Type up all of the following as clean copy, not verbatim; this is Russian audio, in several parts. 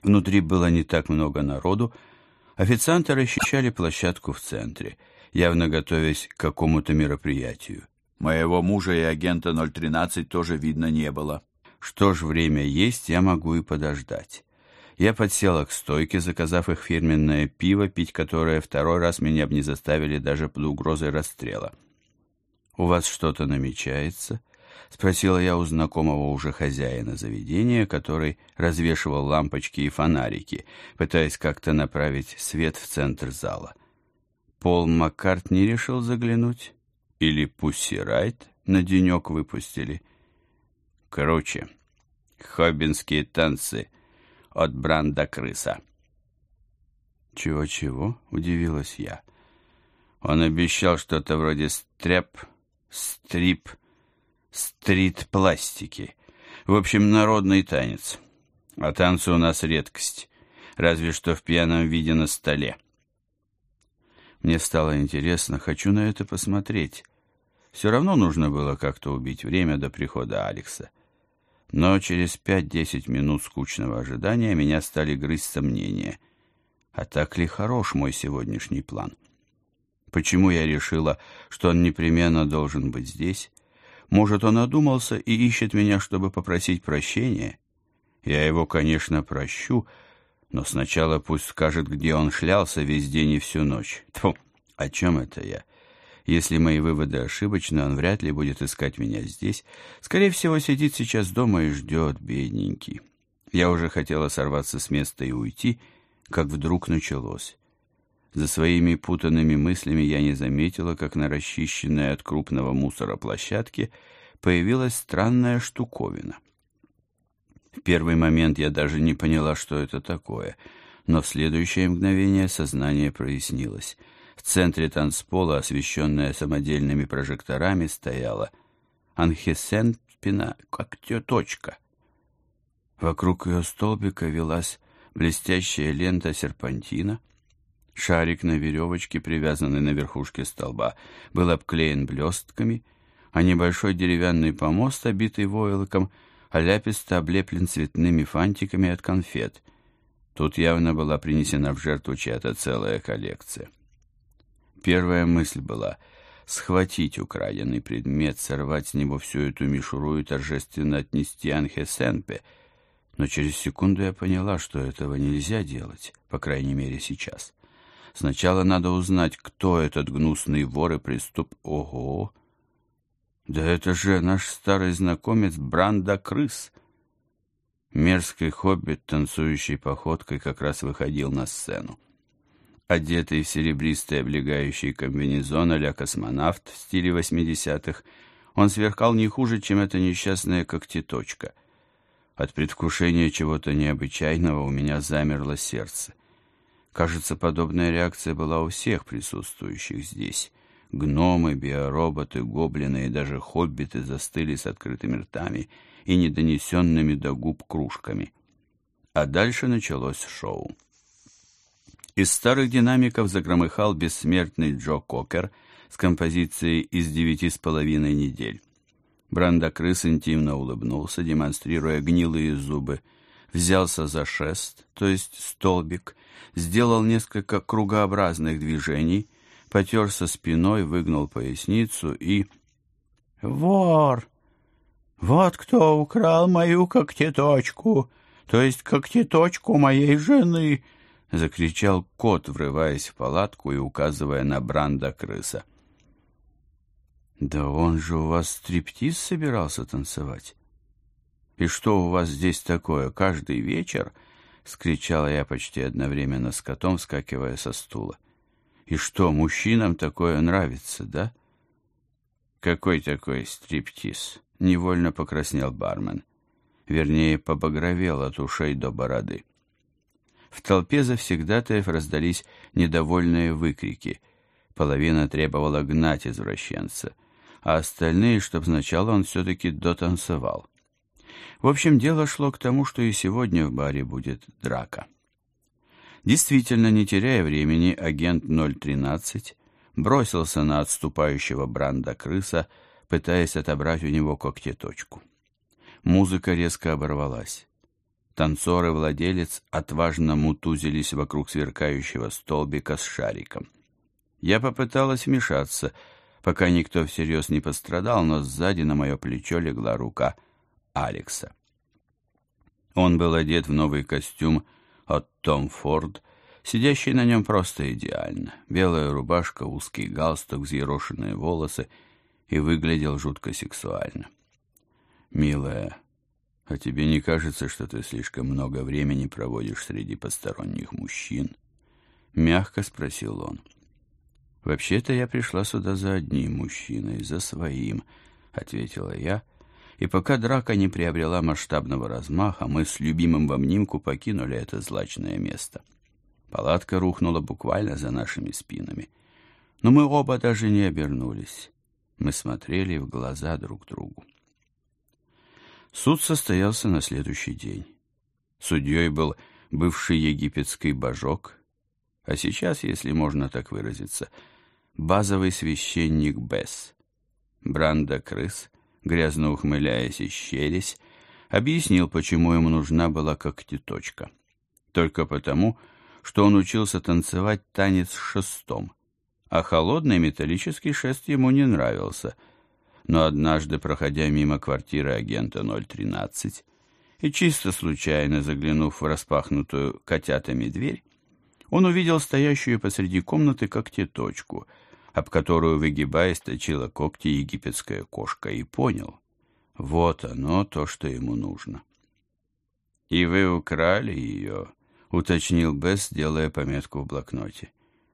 Внутри было не так много народу. Официанты расчищали площадку в центре, явно готовясь к какому-то мероприятию. Моего мужа и агента 013 тоже видно не было. Что ж, время есть, я могу и подождать. Я подсела к стойке, заказав их фирменное пиво, пить которое второй раз меня бы не заставили даже под угрозой расстрела. «У вас что-то намечается?» — спросила я у знакомого уже хозяина заведения, который развешивал лампочки и фонарики, пытаясь как-то направить свет в центр зала. Пол Маккартни решил заглянуть? Или Пусси Райт на денек выпустили? Короче, хоббинские танцы от Бранда Крыса. «Чего-чего?» — удивилась я. Он обещал что-то вроде стрит-пластики. В общем, народный танец. А танцы у нас редкость, разве что в пьяном виде на столе. Мне стало интересно, хочу на это посмотреть. Все равно нужно было как-то убить время до прихода Алекса. Но через 5-10 минут скучного ожидания меня стали грызть сомнения. А так ли хорош мой сегодняшний план? Почему я решила, что он непременно должен быть здесь? Может, он одумался и ищет меня, чтобы попросить прощения? Я его, конечно, прощу, но сначала пусть скажет, где он шлялся весь день и всю ночь. Тьфу, о чем это я? Если мои выводы ошибочны, он вряд ли будет искать меня здесь. Скорее всего, сидит сейчас дома и ждет, бедненький. Я уже хотела сорваться с места и уйти, как вдруг началось. За своими путанными мыслями я не заметила, как на расчищенной от крупного мусора площадке появилась странная штуковина. В первый момент я даже не поняла, что это такое, но в следующее мгновение сознание прояснилось. В центре танцпола, освещенная самодельными прожекторами, стояла Анхесен спина, как теточка. Вокруг ее столбика велась блестящая лента серпантина. Шарик на веревочке, привязанный на верхушке столба, был обклеен блестками, а небольшой деревянный помост, обитый войлоком, оляписто облеплен цветными фантиками от конфет. Тут явно была принесена в жертву чья-то целая коллекция. Первая мысль была схватить украденный предмет, сорвать с него всю эту мишуру и торжественно отнести Анхесенпе, но через секунду я поняла, что этого нельзя делать, по крайней мере сейчас. Сначала надо узнать, кто этот гнусный вор и Ого! Да это же наш старый знакомец Бранда Крыс. Мерзкий хоббит, танцующий походкой, как раз выходил на сцену. Одетый в серебристый облегающий комбинезон а-ля космонавт в стиле 80-х, он сверкал не хуже, чем эта несчастная когтеточка. От предвкушения чего-то необычайного у меня замерло сердце. Кажется, подобная реакция была у всех присутствующих здесь. Гномы, биороботы, гоблины и даже хоббиты застыли с открытыми ртами и недонесенными до губ кружками. А дальше началось шоу. Из старых динамиков загромыхал бессмертный Джо Кокер с композицией из 9,5 недель. Бранда Крыс интимно улыбнулся, демонстрируя гнилые зубы, взялся за шест, то есть столбик, сделал несколько кругообразных движений, потерся спиной, выгнул поясницу и... «Вор! Вот кто украл мою когтеточку, то есть когтеточку моей жены!» — закричал кот, врываясь в палатку и указывая на Бранда Крыса. «Да он же у вас стриптиз собирался танцевать. И что у вас здесь такое, каждый вечер?» — скричала я почти одновременно с котом, вскакивая со стула. «И что, мужчинам такое нравится, да?» «Какой такой стриптиз?» — невольно покраснел бармен. Вернее, побагровел от ушей до бороды. В толпе завсегдатаев раздались недовольные выкрики. Половина требовала гнать извращенца, а остальные, чтоб сначала он все-таки дотанцевал. В общем, дело шло к тому, что и сегодня в баре будет драка. Действительно, не теряя времени, агент 013 бросился на отступающего Бранда Крыса, пытаясь отобрать у него когтеточку. Музыка резко оборвалась. Танцор и владелец отважно мутузились вокруг сверкающего столбика с шариком. Я попыталась вмешаться, пока никто всерьез не пострадал, но сзади на мое плечо легла рука Алекса. Он был одет в новый костюм от Том Форд, сидящий на нем просто идеально. Белая рубашка, узкий галстук, взъерошенные волосы, и выглядел жутко сексуально. «Милая, а тебе не кажется, что ты слишком много времени проводишь среди посторонних мужчин?» — мягко спросил он. «Вообще-то я пришла сюда за одним мужчиной, за своим», — ответила я, и пока драка не приобрела масштабного размаха, мы с любимым в обнимку покинули это злачное место. Палатка рухнула буквально за нашими спинами, но мы оба даже не обернулись. Мы смотрели в глаза друг другу. Суд состоялся на следующий день. Судьей был бывший египетский божок, а сейчас, если можно так выразиться, базовый священник Бесс. Бранда Крыс, грязно ухмыляясь и щерясь, объяснил, почему ему нужна была когтеточка. Только потому, что он учился танцевать танец с шестом, а холодный металлический шест ему не нравился. Но однажды, проходя мимо квартиры агента 013 и чисто случайно заглянув в распахнутую котятами дверь, он увидел стоящую посреди комнаты когтеточку, об которую, выгибаясь, точила когти египетская кошка, и понял — вот оно, то, что ему нужно. «И вы украли ее?» — уточнил Бесс, делая пометку в блокноте.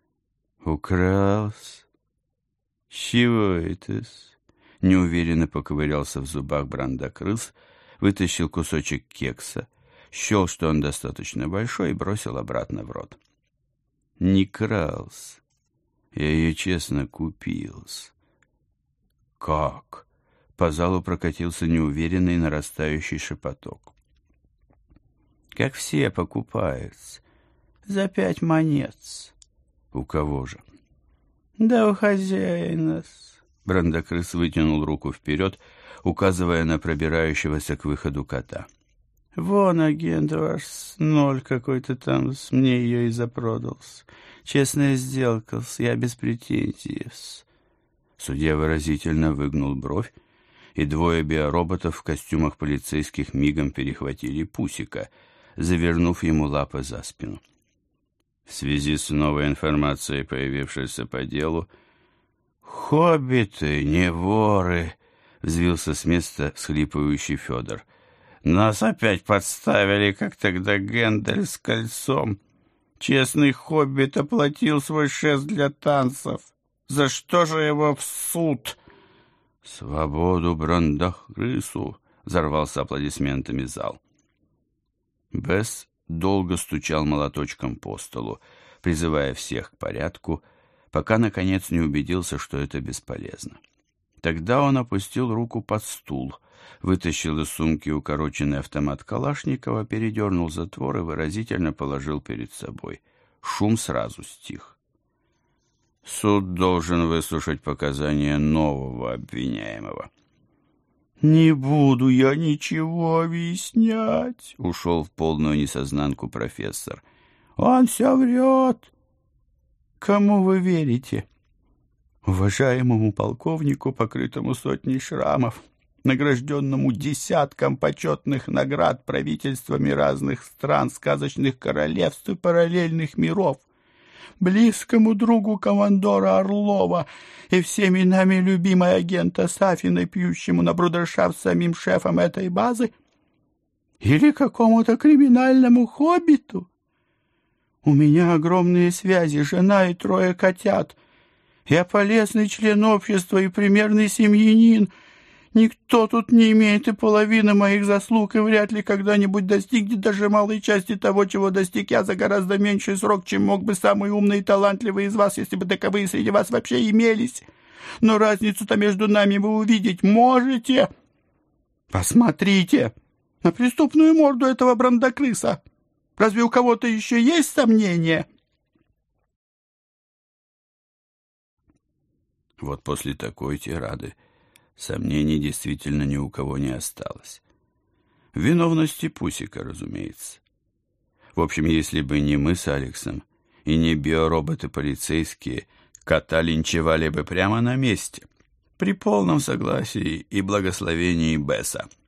«Украл-с? С чего это-с?» Неуверенно поковырялся в зубах Бранда Крыс, вытащил кусочек кекса, счел, что он достаточно большой, и бросил обратно в рот. «Не крал-с. Я ее честно купил-с». «Как?» — по залу прокатился неуверенный нарастающий шепоток. «Как все покупают-с. За 5 монет-с». «У кого же?» «Да у хозяина-с». Брандакрыс вытянул руку вперед, указывая на пробирающегося к выходу кота. «Вон агент ваш, 0 какой-то там, мне ее и запродал-с. Честная сделка-с, я без претензий-с». Судья выразительно выгнул бровь, и 2 биороботов в костюмах полицейских мигом перехватили Пусика, завернув ему лапы за спину. В связи с новой информацией, появившейся по делу, «Хоббиты, не воры!» — взвился с места всхлипывающий Федор. «Нас опять подставили, как тогда Гендель с кольцом. Честный хоббит оплатил свой шест для танцев. За что же его в суд?» «Свободу Брандакрысу!» — взорвался аплодисментами зал. Бесс долго стучал молоточком по столу, призывая всех к порядку, пока, наконец, не убедился, что это бесполезно. Тогда он опустил руку под стул, вытащил из сумки укороченный автомат Калашникова, передернул затвор и выразительно положил перед собой. Шум сразу стих. «Суд должен выслушать показания нового обвиняемого». «Не буду я ничего объяснять», — ушел в полную несознанку профессор. «Он все врет». «Кому вы верите?» «Уважаемому полковнику, покрытому сотней шрамов, награжденному десятком почетных наград правительствами разных стран, сказочных королевств и параллельных миров, близкому другу командора Орлова и всеми нами любимой агента Сафиной, пьющему на брудершафт самим шефом этой базы? Или какому-то криминальному хоббиту? У меня огромные связи, жена и 3 котят. Я полезный член общества и примерный семьянин. Никто тут не имеет и половины моих заслуг и вряд ли когда-нибудь достигнет даже малой части того, чего достиг я за гораздо меньший срок, чем мог бы самый умный и талантливый из вас, если бы таковые среди вас вообще имелись. Но разницу-то между нами вы увидеть можете. Посмотрите на преступную морду этого брандакрыса. Разве у кого-то еще есть сомнения?» Вот после такой тирады сомнений действительно ни у кого не осталось. виновности Пусика, разумеется. В общем, если бы не мы с Алексом и не биороботы-полицейские, кота линчевали бы прямо на месте, при полном согласии и благословении Бесса.